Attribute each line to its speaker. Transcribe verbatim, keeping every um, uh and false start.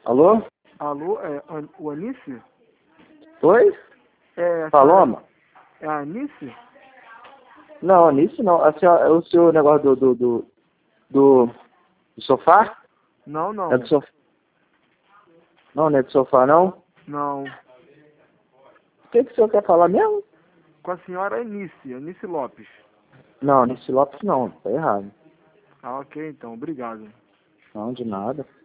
Speaker 1: Alô?
Speaker 2: Alô, é An- o Anice?
Speaker 1: Oi?
Speaker 2: É, a
Speaker 1: Paloma?
Speaker 2: senhora- É a Anice?
Speaker 1: Não, nisso não. A senhora, é o seu negócio do, do, do, do, do sofá?
Speaker 2: Não, não.
Speaker 1: É do sofá? Não, não é do sofá, não?
Speaker 2: Não.
Speaker 1: O que, que o senhor quer falar mesmo?
Speaker 2: Com a senhora Anice, Anice Lopes.
Speaker 1: Não, nesse Lopes não, tá errado.
Speaker 2: Ah, ok, então, obrigado.
Speaker 1: Não, de nada.